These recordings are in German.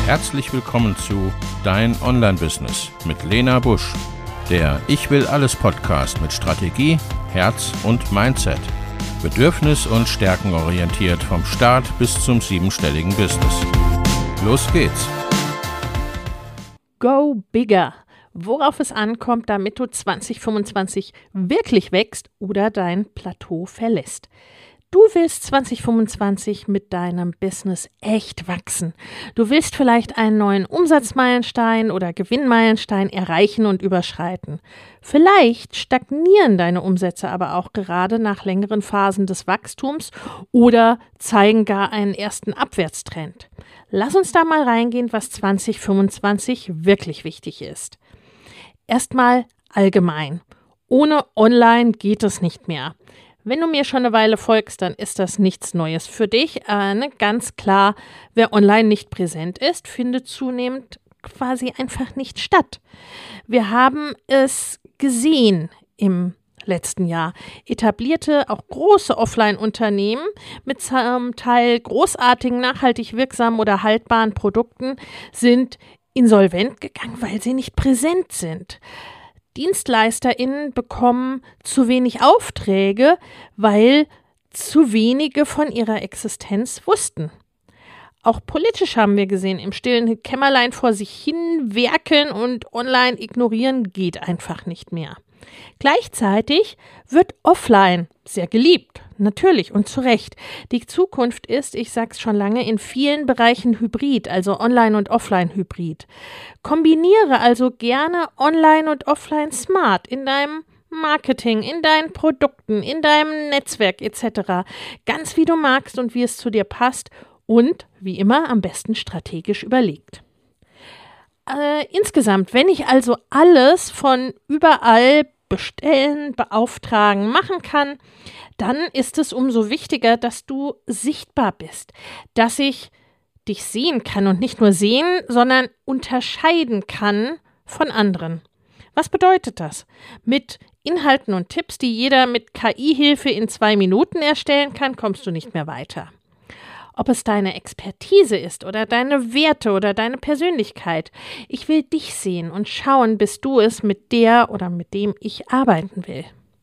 Herzlich willkommen zu Dein Online-Business mit Lena Busch, der Ich will alles Podcast mit Strategie, Herz und Mindset. Bedürfnis- und stärkenorientiert vom Start bis zum 7-stelligen Business. Los geht's! Go bigger! Worauf es ankommt, damit du 2025 wirklich wächst oder dein Plateau verlässt. Du willst 2025 mit deinem Business echt wachsen. Du willst vielleicht einen neuen Umsatzmeilenstein oder Gewinnmeilenstein erreichen und überschreiten. Vielleicht stagnieren deine Umsätze aber auch gerade nach längeren Phasen des Wachstums oder zeigen gar einen ersten Abwärtstrend. Lass uns da mal reingehen, was 2025 wirklich wichtig ist. Erstmal allgemein. Ohne Online geht es nicht mehr. Wenn du mir schon eine Weile folgst, dann ist das nichts Neues für dich. Ganz klar, wer online nicht präsent ist, findet zunehmend quasi einfach nicht statt. Wir haben es gesehen im letzten Jahr. Etablierte, auch große Offline-Unternehmen mit zum Teil großartigen, nachhaltig wirksamen oder haltbaren Produkten sind insolvent gegangen, weil sie nicht präsent sind. DienstleisterInnen bekommen zu wenig Aufträge, weil zu wenige von ihrer Existenz wussten. Auch politisch haben wir gesehen, im stillen Kämmerlein vor sich hin werkeln und online ignorieren geht einfach nicht mehr. Gleichzeitig wird offline sehr geliebt, natürlich und zu Recht. Die Zukunft ist, ich sag's schon lange, in vielen Bereichen hybrid, also online und offline hybrid. Kombiniere also gerne online und offline smart in deinem Marketing, in deinen Produkten, in deinem Netzwerk etc. Ganz wie du magst und wie es zu dir passt und wie immer am besten strategisch überlegt. Insgesamt, wenn ich also alles von überall bestellen, beauftragen, machen kann, dann ist es umso wichtiger, dass du sichtbar bist, dass ich dich sehen kann und nicht nur sehen, sondern unterscheiden kann von anderen. Was bedeutet das? Mit Inhalten und Tipps, die jeder mit KI-Hilfe in 2 Minuten erstellen kann, kommst du nicht mehr weiter. Ob es deine Expertise ist oder deine Werte oder deine Persönlichkeit. Ich will dich sehen und schauen, bist du es mit der oder mit dem ich arbeiten will.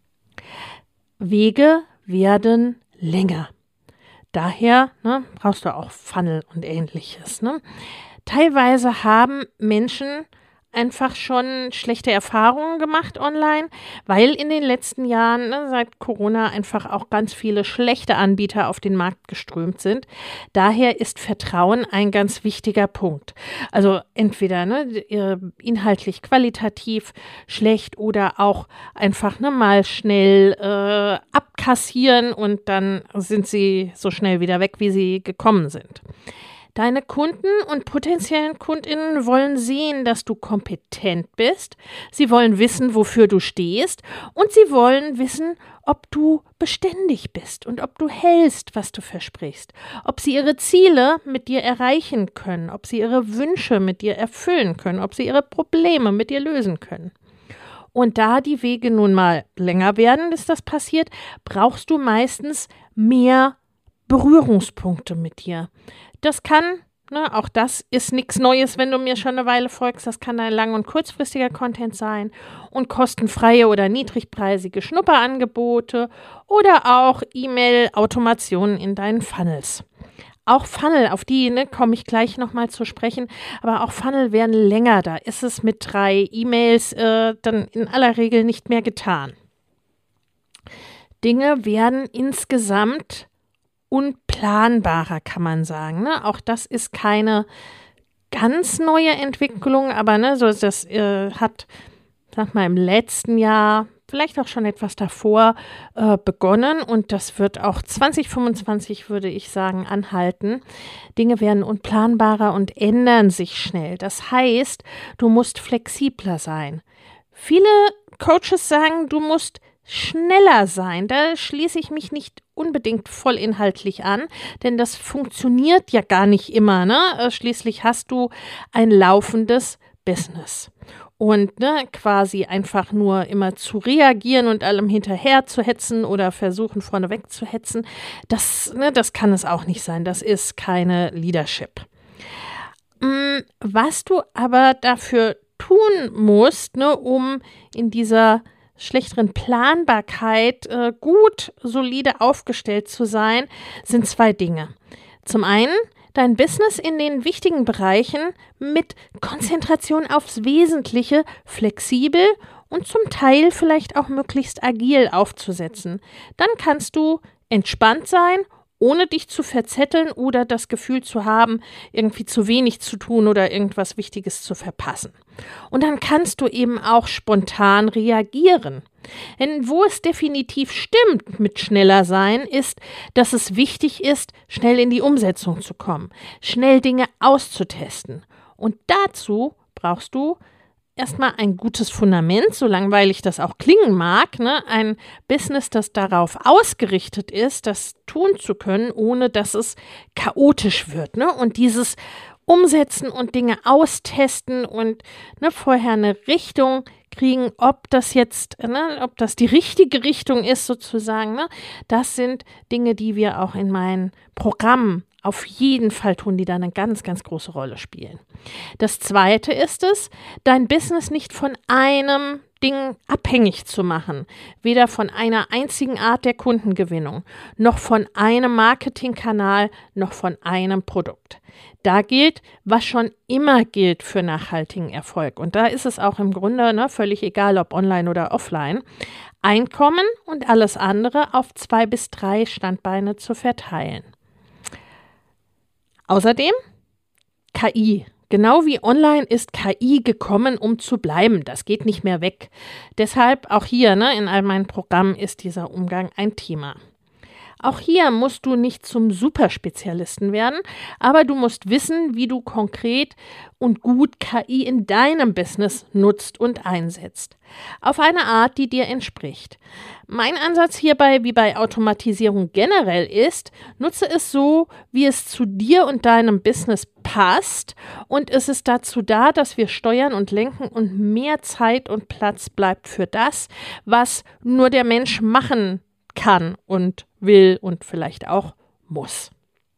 Wege werden länger. Daher brauchst du auch Funnel und Ähnliches. Teilweise haben Menschen einfach schon schlechte Erfahrungen gemacht online, weil in den letzten Jahren, seit Corona, einfach auch ganz viele schlechte Anbieter auf den Markt geströmt sind. Daher ist Vertrauen ein ganz wichtiger Punkt. Also entweder inhaltlich qualitativ schlecht oder auch einfach mal schnell abkassieren und dann sind sie so schnell wieder weg, wie sie gekommen sind. Deine Kunden und potenziellen KundInnen wollen sehen, dass du kompetent bist. Sie wollen wissen, wofür du stehst. Und sie wollen wissen, ob du beständig bist und ob du hältst, was du versprichst. Ob sie ihre Ziele mit dir erreichen können. Ob sie ihre Wünsche mit dir erfüllen können. Ob sie ihre Probleme mit dir lösen können. Und da die Wege nun mal länger werden, bis das passiert, brauchst du meistens mehr Berührungspunkte mit dir. Das kann, auch das ist nichts Neues, wenn du mir schon eine Weile folgst, das kann ein lang- und kurzfristiger Content sein und kostenfreie oder niedrigpreisige Schnupperangebote oder auch E-Mail-Automationen in deinen Funnels. Auch Funnel, auf die komme ich gleich nochmal zu sprechen, aber auch Funnel werden länger, da ist es mit 3 E-Mails dann in aller Regel nicht mehr getan. Dinge werden insgesamt unplanbarer, kann man sagen. Auch das ist keine ganz neue Entwicklung, aber das hat, im letzten Jahr, vielleicht auch schon etwas davor begonnen und das wird auch 2025, würde ich sagen, anhalten. Dinge werden unplanbarer und ändern sich schnell. Das heißt, du musst flexibler sein. Viele Coaches sagen, du musst schneller sein. Da schließe ich mich nicht unbedingt vollinhaltlich an, denn das funktioniert ja gar nicht immer. Schließlich hast du ein laufendes Business. Und quasi einfach nur immer zu reagieren und allem hinterher zu hetzen oder versuchen vorneweg zu hetzen, das kann es auch nicht sein. Das ist keine Leadership. Was du aber dafür tun musst, ne, um in dieser schlechteren Planbarkeit gut, solide aufgestellt zu sein, sind 2 Dinge. Zum einen dein Business in den wichtigen Bereichen mit Konzentration aufs Wesentliche flexibel und zum Teil vielleicht auch möglichst agil aufzusetzen. Dann kannst du entspannt sein, ohne dich zu verzetteln oder das Gefühl zu haben, irgendwie zu wenig zu tun oder irgendwas Wichtiges zu verpassen. Und dann kannst du eben auch spontan reagieren. Denn wo es definitiv stimmt mit schneller sein, ist, dass es wichtig ist, schnell in die Umsetzung zu kommen, schnell Dinge auszutesten. Und dazu brauchst du erstmal ein gutes Fundament, so langweilig das auch klingen mag, ne? Ein Business, das darauf ausgerichtet ist, das tun zu können, ohne dass es chaotisch wird, ne? Und dieses Umsetzen und Dinge austesten und vorher eine Richtung kriegen, ob das jetzt, ob das die richtige Richtung ist sozusagen, ne? Das sind Dinge, die wir auch in meinen Programmen auf jeden Fall tun, die da eine ganz, ganz große Rolle spielen. Das Zweite ist es, dein Business nicht von einem Ding abhängig zu machen. Weder von einer einzigen Art der Kundengewinnung, noch von einem Marketingkanal, noch von einem Produkt. Da gilt, was schon immer gilt für nachhaltigen Erfolg. Und da ist es auch im Grunde völlig egal, ob online oder offline. Einkommen und alles andere auf 2 bis 3 Standbeine zu verteilen. Außerdem KI. Genau wie online ist KI gekommen, um zu bleiben. Das geht nicht mehr weg. Deshalb auch hier in all meinen Programmen ist dieser Umgang ein Thema. Auch hier musst du nicht zum Superspezialisten werden, aber du musst wissen, wie du konkret und gut KI in deinem Business nutzt und einsetzt. Auf eine Art, die dir entspricht. Mein Ansatz hierbei, wie bei Automatisierung generell ist, nutze es so, wie es zu dir und deinem Business passt, und es ist dazu da, dass wir steuern und lenken und mehr Zeit und Platz bleibt für das, was nur der Mensch machen kann und will und vielleicht auch muss.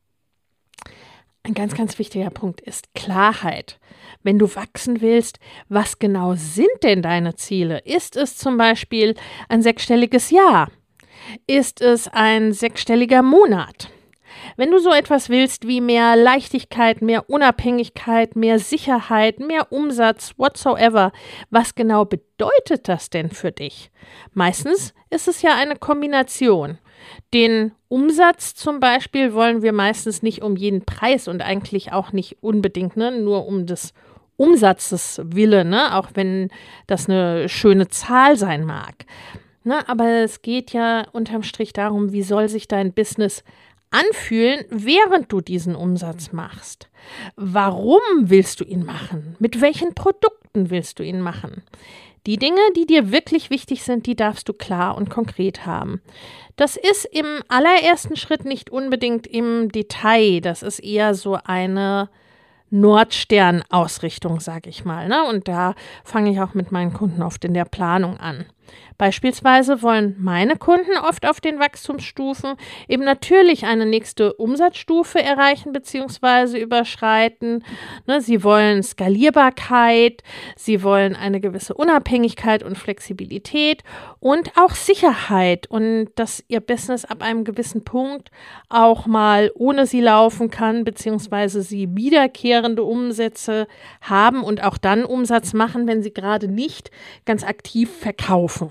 Ein ganz, ganz wichtiger Punkt ist Klarheit. Wenn du wachsen willst, was genau sind denn deine Ziele? Ist es zum Beispiel ein 6-stelliges Jahr? Ist es ein 6-stelliger Monat? Wenn du so etwas willst wie mehr Leichtigkeit, mehr Unabhängigkeit, mehr Sicherheit, mehr Umsatz, whatsoever, was genau bedeutet das denn für dich? Meistens ist es ja eine Kombination. Den Umsatz zum Beispiel wollen wir meistens nicht um jeden Preis und eigentlich auch nicht unbedingt, nur um des Umsatzes willen, auch wenn das eine schöne Zahl sein mag. Aber es geht ja unterm Strich darum, wie soll sich dein Business anfühlen, während du diesen Umsatz machst. Warum willst du ihn machen? Mit welchen Produkten willst du ihn machen? Die Dinge, die dir wirklich wichtig sind, die darfst du klar und konkret haben. Das ist im allerersten Schritt nicht unbedingt im Detail. Das ist eher so eine Nordstern-Ausrichtung, sage ich mal. Und da fange ich auch mit meinen Kunden oft in der Planung an. Beispielsweise wollen meine Kunden oft auf den Wachstumsstufen eben natürlich eine nächste Umsatzstufe erreichen bzw. überschreiten. Sie wollen Skalierbarkeit, sie wollen eine gewisse Unabhängigkeit und Flexibilität und auch Sicherheit und dass ihr Business ab einem gewissen Punkt auch mal ohne sie laufen kann bzw. sie wiederkehrende Umsätze haben und auch dann Umsatz machen, wenn sie gerade nicht ganz aktiv verkaufen.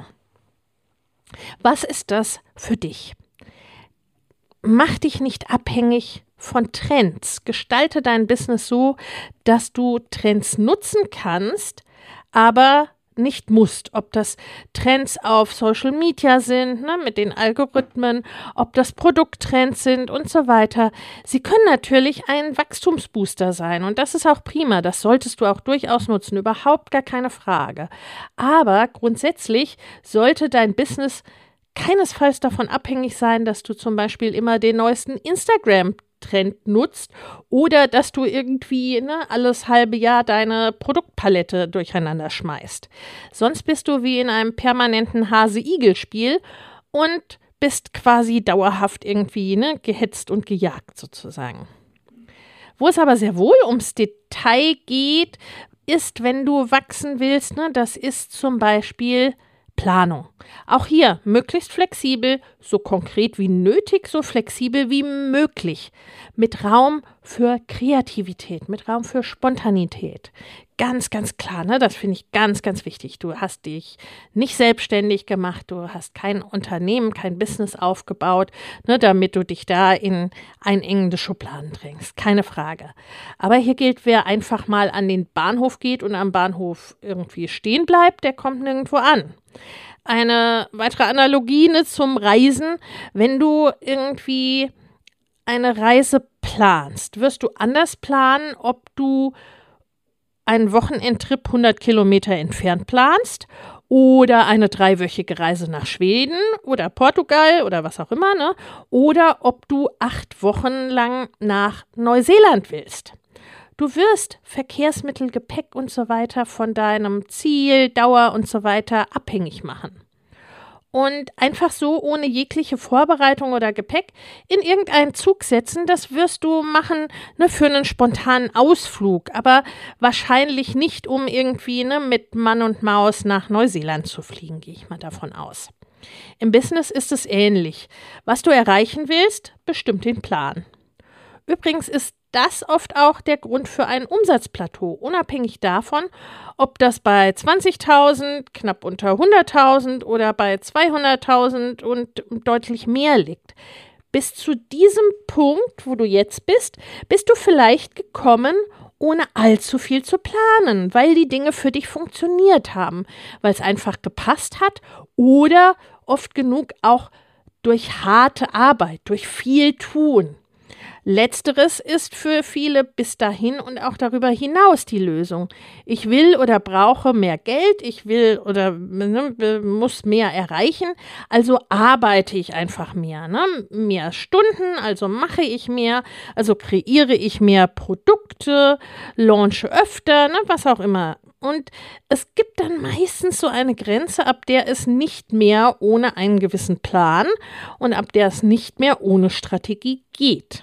Was ist das für dich? Mach dich nicht abhängig von Trends. Gestalte dein Business so, dass du Trends nutzen kannst, aber nicht musst. Ob das Trends auf Social Media sind, mit den Algorithmen, ob das Produkttrends sind und so weiter. Sie können natürlich ein Wachstumsbooster sein und das ist auch prima. Das solltest du auch durchaus nutzen, überhaupt gar keine Frage. Aber grundsätzlich sollte dein Business keinesfalls davon abhängig sein, dass du zum Beispiel immer den neuesten Instagram-Trend nutzt oder dass du irgendwie alles halbe Jahr deine Produktpalette durcheinander schmeißt. Sonst bist du wie in einem permanenten Hase-Igel-Spiel und bist quasi dauerhaft irgendwie gehetzt und gejagt sozusagen. Wo es aber sehr wohl ums Detail geht, ist, wenn du wachsen willst, ne, das ist zum Beispiel Planung. Auch hier möglichst flexibel, so konkret wie nötig, so flexibel wie möglich. Mit Raum für Kreativität, mit Raum für Spontanität. Ganz, ganz klar, ne? Das finde ich ganz, ganz wichtig. Du hast dich nicht selbstständig gemacht, du hast kein Unternehmen, kein Business aufgebaut, ne, damit du dich da in einengende Schubladen drängst. Keine Frage. Aber hier gilt, wer einfach mal an den Bahnhof geht und am Bahnhof irgendwie stehen bleibt, der kommt nirgendwo an. Eine weitere Analogie, ne, zum Reisen, wenn du irgendwie eine Reise planst, wirst du anders planen, ob du einen Wochenendtrip 100 Kilometer entfernt planst oder eine 3-wöchige Reise nach Schweden oder Portugal oder was auch immer, ne? Oder ob du 8 Wochen lang nach Neuseeland willst. Du wirst Verkehrsmittel, Gepäck und so weiter von deinem Ziel, Dauer und so weiter abhängig machen. Und einfach so ohne jegliche Vorbereitung oder Gepäck in irgendeinen Zug setzen, das wirst du machen, ne, für einen spontanen Ausflug, aber wahrscheinlich nicht, um irgendwie, ne, mit Mann und Maus nach Neuseeland zu fliegen, gehe ich mal davon aus. Im Business ist es ähnlich. Was du erreichen willst, bestimmt den Plan. Übrigens ist das oft auch der Grund für ein Umsatzplateau, unabhängig davon, ob das bei 20.000, knapp unter 100.000 oder bei 200.000 und deutlich mehr liegt. Bis zu diesem Punkt, wo du jetzt bist du vielleicht gekommen, ohne allzu viel zu planen, weil die Dinge für dich funktioniert haben, weil es einfach gepasst hat oder oft genug auch durch harte Arbeit, durch viel Tun. Letzteres ist für viele bis dahin und auch darüber hinaus die Lösung. Ich will oder brauche mehr Geld, ich will oder muss mehr erreichen, also arbeite ich einfach mehr. Ne? Mehr Stunden, also mache ich mehr, also kreiere ich mehr Produkte, launche öfter, ne? Was auch immer. Und es gibt dann meistens so eine Grenze, ab der es nicht mehr ohne einen gewissen Plan und ab der es nicht mehr ohne Strategie geht.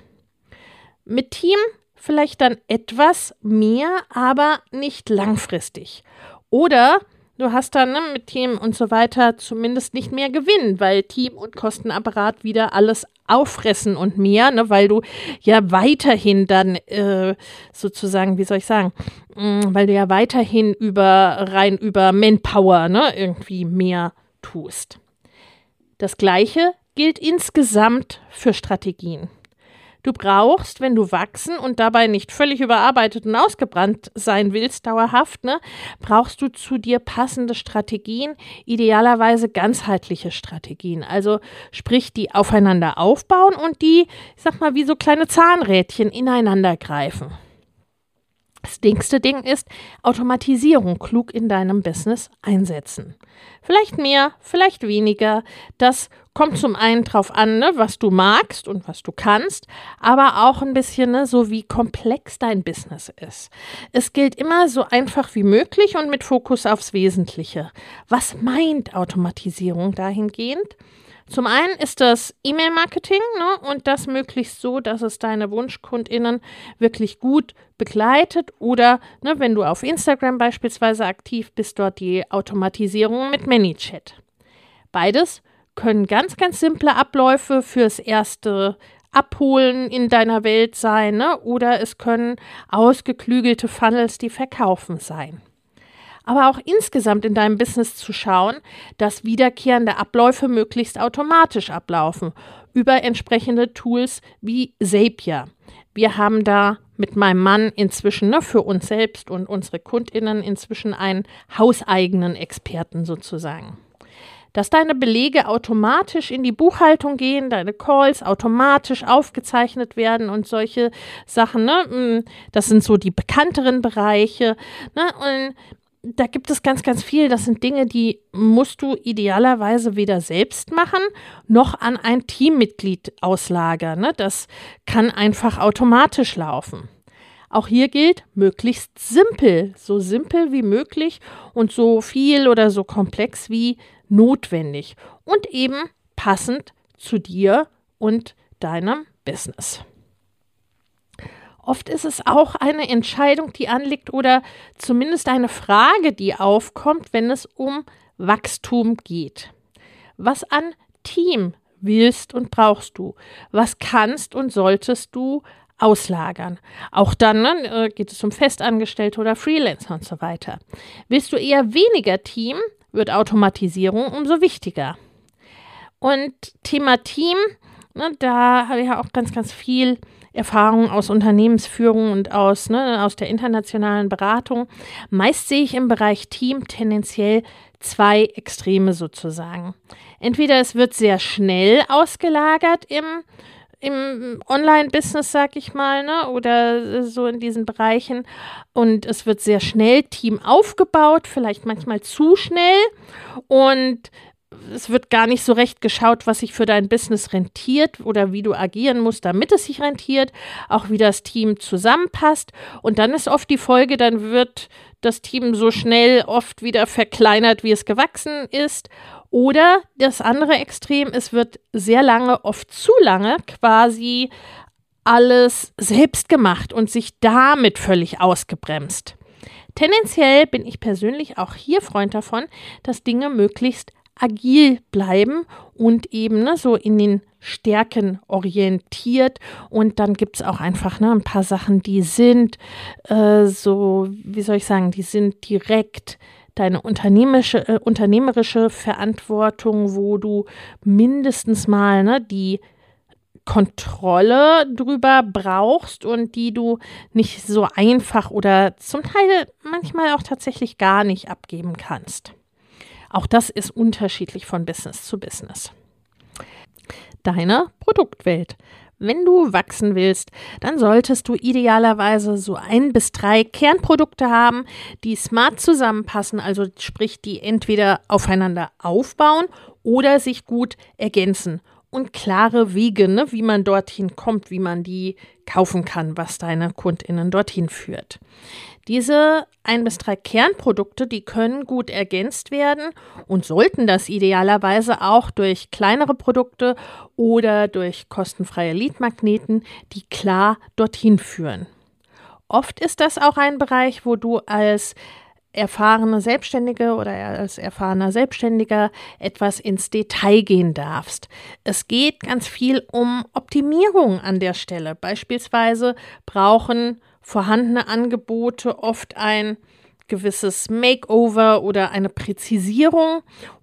Mit Team vielleicht dann etwas mehr, aber nicht langfristig. Oder du hast dann mit Team und so weiter zumindest nicht mehr Gewinn, weil Team und Kostenapparat wieder alles auffressen und mehr, ne, weil du ja weiterhin dann sozusagen, wie soll ich sagen, weil du ja weiterhin rein über Manpower, ne, irgendwie mehr tust. Das Gleiche gilt insgesamt für Strategien. Du brauchst, wenn du wachsen und dabei nicht völlig überarbeitet und ausgebrannt sein willst, dauerhaft, ne, brauchst du zu dir passende Strategien, idealerweise ganzheitliche Strategien. Also sprich, die aufeinander aufbauen und die, ich sag mal, wie so kleine Zahnrädchen ineinander greifen. Das nächste Ding ist Automatisierung klug in deinem Business einsetzen. Vielleicht mehr, vielleicht weniger. Das kommt zum einen drauf an, ne, was du magst und was du kannst, aber auch ein bisschen, ne, so wie komplex dein Business ist. Es gilt immer so einfach wie möglich und mit Fokus aufs Wesentliche. Was meint Automatisierung dahingehend? Zum einen ist das E-Mail-Marketing, ne, und das möglichst so, dass es deine WunschkundInnen wirklich gut begleitet oder, ne, wenn du auf Instagram beispielsweise aktiv bist, dort die Automatisierung mit ManyChat. Beides können ganz, ganz simple Abläufe fürs erste Abholen in deiner Welt sein, ne, oder es können ausgeklügelte Funnels, die verkaufen sein. Aber auch insgesamt in deinem Business zu schauen, dass wiederkehrende Abläufe möglichst automatisch ablaufen über entsprechende Tools wie Zapier. Wir haben da mit meinem Mann inzwischen, ne, für uns selbst und unsere KundInnen inzwischen einen hauseigenen Experten sozusagen. Dass deine Belege automatisch in die Buchhaltung gehen, deine Calls automatisch aufgezeichnet werden und solche Sachen, ne, das sind so die bekannteren Bereiche, ne, und da gibt es ganz, ganz viel. Das sind Dinge, die musst du idealerweise weder selbst machen, noch an ein Teammitglied auslagern. Ne? Das kann einfach automatisch laufen. Auch hier gilt, möglichst simpel, so simpel wie möglich und so viel oder so komplex wie notwendig. Und eben passend zu dir und deinem Business. Oft ist es auch eine Entscheidung, die anliegt oder zumindest eine Frage, die aufkommt, wenn es um Wachstum geht. Was an Team willst und brauchst du? Was kannst und solltest du auslagern? Auch dann geht es um Festangestellte oder Freelancer und so weiter. Willst du eher weniger Team, wird Automatisierung umso wichtiger. Und Thema Team, da habe ich ja auch ganz, ganz viel Erfahrung aus Unternehmensführung und aus der internationalen Beratung. Meist sehe ich im Bereich Team tendenziell 2 Extreme sozusagen. Entweder es wird sehr schnell ausgelagert im Online-Business, sag ich mal, oder so in diesen Bereichen. Und es wird sehr schnell Team aufgebaut, vielleicht manchmal zu schnell. Und es wird gar nicht so recht geschaut, was sich für dein Business rentiert oder wie du agieren musst, damit es sich rentiert, auch wie das Team zusammenpasst. Und dann ist oft die Folge, dann wird das Team so schnell oft wieder verkleinert, wie es gewachsen ist. Oder das andere Extrem, es wird sehr lange, oft zu lange quasi alles selbst gemacht und sich damit völlig ausgebremst. Tendenziell bin ich persönlich auch hier Freund davon, dass Dinge möglichst agil bleiben und eben so in den Stärken orientiert. Und dann gibt es auch einfach ein paar Sachen, die sind die sind direkt deine unternehmerische Verantwortung, wo du mindestens mal die Kontrolle drüber brauchst und die du nicht so einfach oder zum Teil manchmal auch tatsächlich gar nicht abgeben kannst. Auch das ist unterschiedlich von Business zu Business. Deine Produktwelt. Wenn du wachsen willst, dann solltest du idealerweise so 1 bis 3 Kernprodukte haben, die smart zusammenpassen, also sprich, die entweder aufeinander aufbauen oder sich gut ergänzen. Und klare Wege, wie man dorthin kommt, wie man die kaufen kann, was deine KundInnen dorthin führt. Diese 1 bis 3 Kernprodukte, die können gut ergänzt werden und sollten das idealerweise auch durch kleinere Produkte oder durch kostenfreie Leadmagneten, die klar dorthin führen. Oft ist das auch ein Bereich, wo du als erfahrene Selbstständige oder als erfahrener Selbstständiger etwas ins Detail gehen darfst. Es geht ganz viel um Optimierung an der Stelle. Beispielsweise brauchen vorhandene Angebote oft ein gewisses Makeover oder eine Präzisierung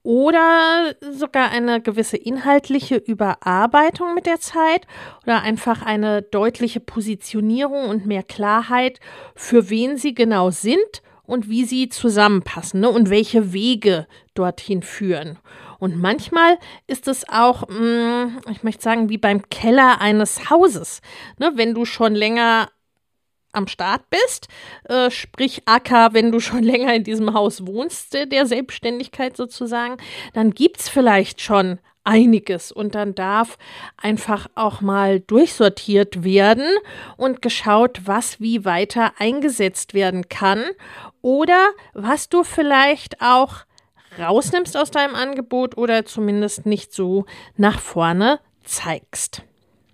oder sogar eine gewisse inhaltliche Überarbeitung mit der Zeit oder einfach eine deutliche Positionierung und mehr Klarheit, für wen sie genau sind und wie sie zusammenpassen, und welche Wege dorthin führen. Und manchmal ist es auch, ich möchte sagen, wie beim Keller eines Hauses. Wenn du schon länger am Start bist, sprich wenn du schon länger in diesem Haus wohnst, der Selbstständigkeit sozusagen, dann gibt es vielleicht schon einiges und dann darf einfach auch mal durchsortiert werden und geschaut, was wie weiter eingesetzt werden kann oder was du vielleicht auch rausnimmst aus deinem Angebot oder zumindest nicht so nach vorne zeigst.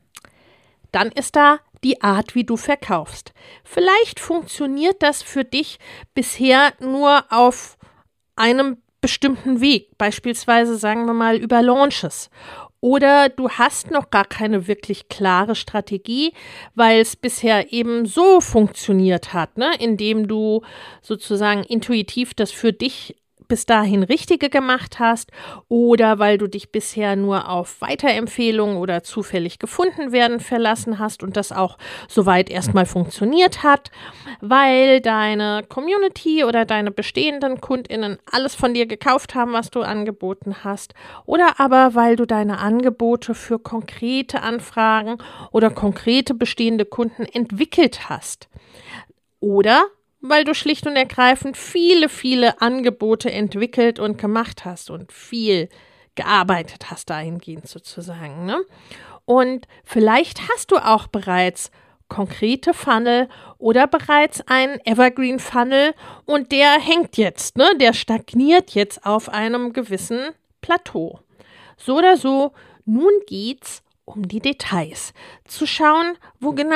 Dann ist da die Art, wie du verkaufst. Vielleicht funktioniert das für dich bisher nur auf einem bestimmten Weg, beispielsweise sagen wir mal über Launches. Oder du hast noch gar keine wirklich klare Strategie, weil es bisher eben so funktioniert hat, indem du sozusagen intuitiv das für dich bis dahin Richtige gemacht hast oder weil du dich bisher nur auf Weiterempfehlungen oder zufällig gefunden werden verlassen hast und das auch soweit erstmal funktioniert hat, weil deine Community oder deine bestehenden KundInnen alles von dir gekauft haben, was du angeboten hast, oder aber weil du deine Angebote für konkrete Anfragen oder konkrete bestehende Kunden entwickelt hast. Oder weil du schlicht und ergreifend viele, viele Angebote entwickelt und gemacht hast und viel gearbeitet hast dahingehend sozusagen. Und vielleicht hast du auch bereits konkrete Funnel oder bereits einen Evergreen Funnel und der hängt jetzt, der stagniert jetzt auf einem gewissen Plateau. So oder so, nun geht's um die Details. Zu schauen, wo genau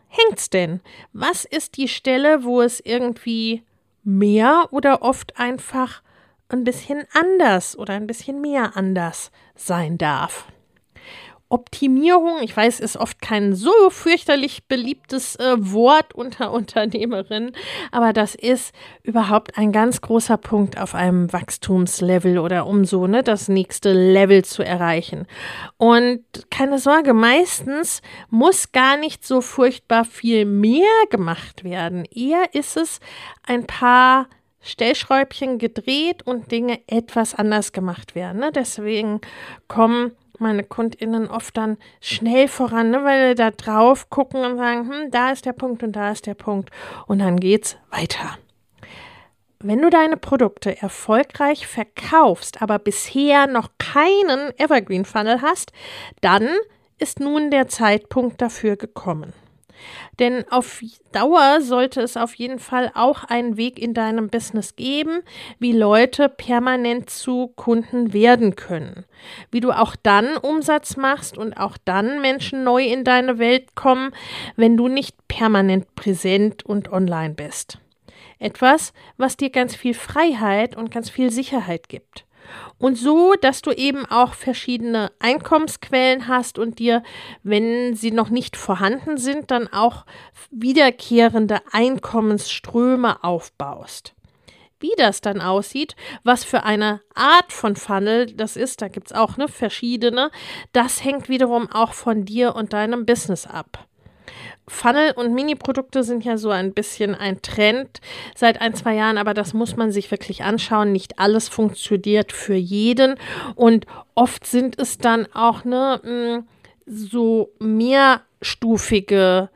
hängt's denn? Was ist die Stelle, wo es irgendwie mehr oder oft einfach ein bisschen anders oder ein bisschen mehr anders sein darf? Optimierung, ich weiß, ist oft kein so fürchterlich beliebtes Wort unter Unternehmerinnen, aber das ist überhaupt ein ganz großer Punkt auf einem Wachstumslevel oder um so das nächste Level zu erreichen. Und keine Sorge, meistens muss gar nicht so furchtbar viel mehr gemacht werden. Eher ist es ein paar Stellschräubchen gedreht und Dinge etwas anders gemacht werden. Deswegen kommen meine KundInnen oft dann schnell voran, weil wir da drauf gucken und sagen, da ist der Punkt und da ist der Punkt und dann geht's weiter. Wenn du deine Produkte erfolgreich verkaufst, aber bisher noch keinen Evergreen Funnel hast, dann ist nun der Zeitpunkt dafür gekommen. Denn auf Dauer sollte es auf jeden Fall auch einen Weg in deinem Business geben, wie Leute permanent zu Kunden werden können. Wie du auch dann Umsatz machst und auch dann Menschen neu in deine Welt kommen, wenn du nicht permanent präsent und online bist. Etwas, was dir ganz viel Freiheit und ganz viel Sicherheit gibt. Und so, dass du eben auch verschiedene Einkommensquellen hast und dir, wenn sie noch nicht vorhanden sind, dann auch wiederkehrende Einkommensströme aufbaust. Wie das dann aussieht, was für eine Art von Funnel das ist, da gibt es auch verschiedene, das hängt wiederum auch von dir und deinem Business ab. Funnel und Mini-Produkte sind ja so ein bisschen ein Trend seit 1-2 Jahren, aber das muss man sich wirklich anschauen. Nicht alles funktioniert für jeden und oft sind es dann auch so mehrstufige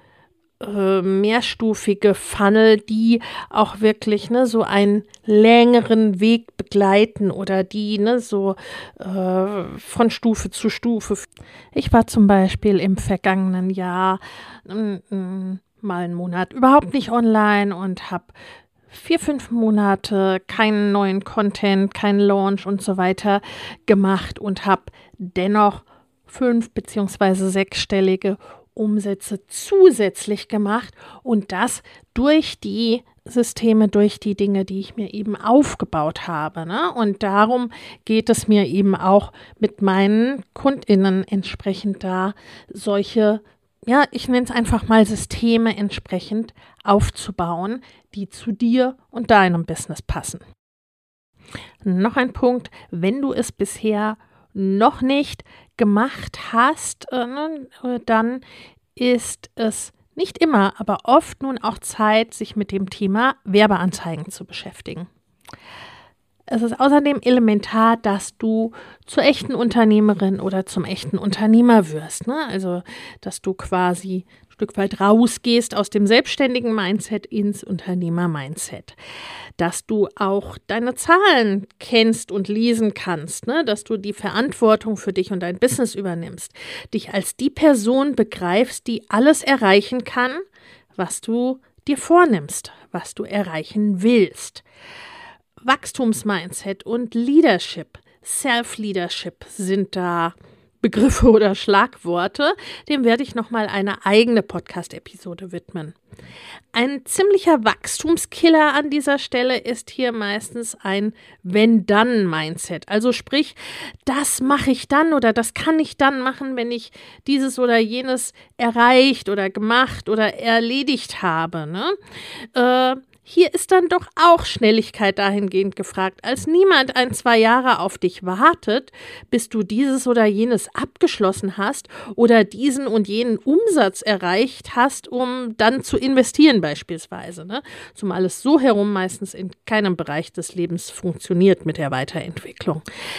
Funnel, die auch wirklich so einen längeren Weg begleiten oder die von Stufe zu Stufe. Ich war zum Beispiel im vergangenen Jahr mal einen Monat überhaupt nicht online und habe 4-5 Monate keinen neuen Content, keinen Launch und so weiter gemacht und habe dennoch 5- bzw. 6-stellige Umsätze zusätzlich gemacht und das durch die Systeme, durch die Dinge, die ich mir eben aufgebaut habe. Und darum geht es mir eben auch mit meinen KundInnen entsprechend da, solche, ich nenne es einfach mal Systeme entsprechend aufzubauen, die zu dir und deinem Business passen. Noch ein Punkt, wenn du es bisher noch nicht gemacht hast, dann ist es nicht immer, aber oft nun auch Zeit, sich mit dem Thema Werbeanzeigen zu beschäftigen. Es ist außerdem elementar, dass du zur echten Unternehmerin oder zum echten Unternehmer wirst. Also, dass du quasi ein Stück weit rausgehst aus dem selbstständigen Mindset ins Unternehmer-Mindset. Dass du auch deine Zahlen kennst und lesen kannst, dass du die Verantwortung für dich und dein Business übernimmst. Dich als die Person begreifst, die alles erreichen kann, was du dir vornimmst, was du erreichen willst. Wachstumsmindset und Leadership, Self-Leadership sind da Begriffe oder Schlagworte. Dem werde ich nochmal eine eigene Podcast-Episode widmen. Ein ziemlicher Wachstumskiller an dieser Stelle ist hier meistens ein Wenn-Dann-Mindset. Also sprich, das mache ich dann oder das kann ich dann machen, wenn ich dieses oder jenes erreicht oder gemacht oder erledigt habe. Hier ist dann doch auch Schnelligkeit dahingehend gefragt. Als niemand 1-2 Jahre auf dich wartet, bis du dieses oder jenes abgeschlossen hast oder diesen und jenen Umsatz erreicht hast, um dann zu investieren beispielsweise. Zumal es so herum meistens in keinem Bereich des Lebens funktioniert mit der Weiterentwicklung.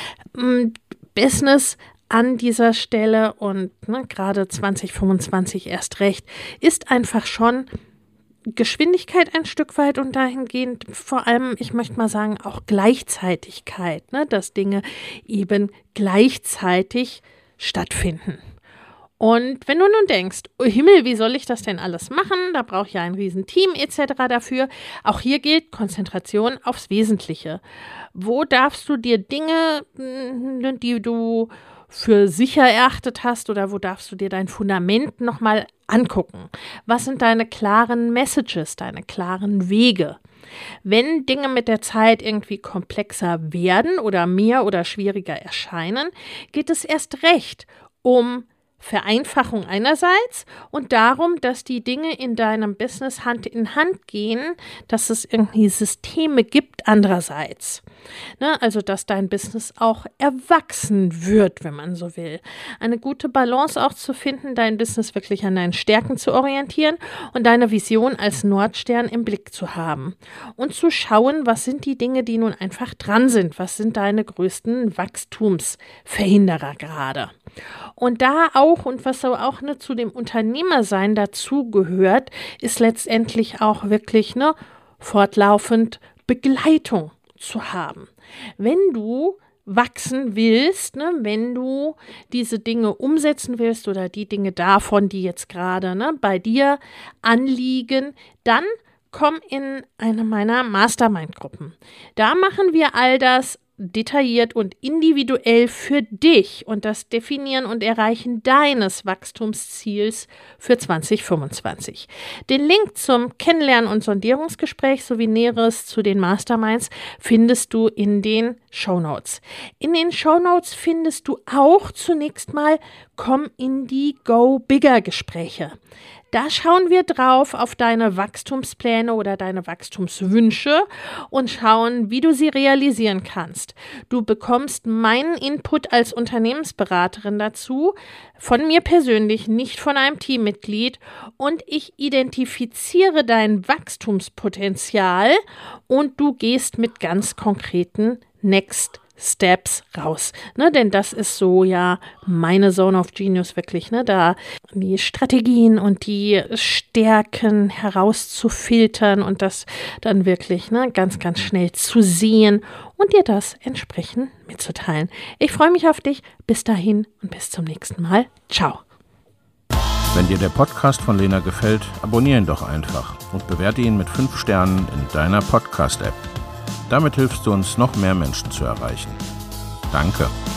Business an dieser Stelle und gerade 2025 erst recht, ist einfach schon Geschwindigkeit ein Stück weit und dahingehend vor allem, ich möchte mal sagen, auch Gleichzeitigkeit, dass Dinge eben gleichzeitig stattfinden. Und wenn du nun denkst, oh Himmel, wie soll ich das denn alles machen? Da brauche ich ja ein Riesenteam etc. dafür. Auch hier gilt Konzentration aufs Wesentliche. Wo darfst du dir Dinge, die du für sicher erachtet hast oder wo darfst du dir dein Fundament nochmal angucken? Was sind deine klaren Messages, deine klaren Wege? Wenn Dinge mit der Zeit irgendwie komplexer werden oder mehr oder schwieriger erscheinen, geht es erst recht um Vereinfachung einerseits und darum, dass die Dinge in deinem Business Hand in Hand gehen, dass es irgendwie Systeme gibt andererseits. Also, dass dein Business auch erwachsen wird, wenn man so will. Eine gute Balance auch zu finden, dein Business wirklich an deinen Stärken zu orientieren und deine Vision als Nordstern im Blick zu haben. Und zu schauen, was sind die Dinge, die nun einfach dran sind? Was sind deine größten Wachstumsverhinderer gerade? Und da auch, und was so auch zu dem Unternehmersein dazu gehört, ist letztendlich auch wirklich fortlaufend Begleitung zu haben. Wenn du wachsen willst, wenn du diese Dinge umsetzen willst oder die Dinge davon, die jetzt gerade bei dir anliegen, dann komm in eine meiner Mastermind-Gruppen. Da machen wir all das detailliert und individuell für dich und das Definieren und Erreichen deines Wachstumsziels für 2025. Den Link zum Kennenlernen- und Sondierungsgespräch sowie Näheres zu den Masterminds findest du in den Shownotes. In den Shownotes findest du auch zunächst mal Komm in die Go Bigger Gespräche. Da schauen wir drauf auf deine Wachstumspläne oder deine Wachstumswünsche und schauen, wie du sie realisieren kannst. Du bekommst meinen Input als Unternehmensberaterin dazu, von mir persönlich, nicht von einem Teammitglied, und ich identifiziere dein Wachstumspotenzial und du gehst mit ganz konkreten Next Steps raus, denn das ist so ja meine Zone of Genius wirklich, da die Strategien und die Stärken herauszufiltern und das dann wirklich ganz, ganz schnell zu sehen und dir das entsprechend mitzuteilen. Ich freue mich auf dich. Bis dahin und bis zum nächsten Mal. Ciao. Wenn dir der Podcast von Lena gefällt, abonniere ihn doch einfach und bewerte ihn mit 5 Sternen in deiner Podcast-App. Damit hilfst du uns, noch mehr Menschen zu erreichen. Danke.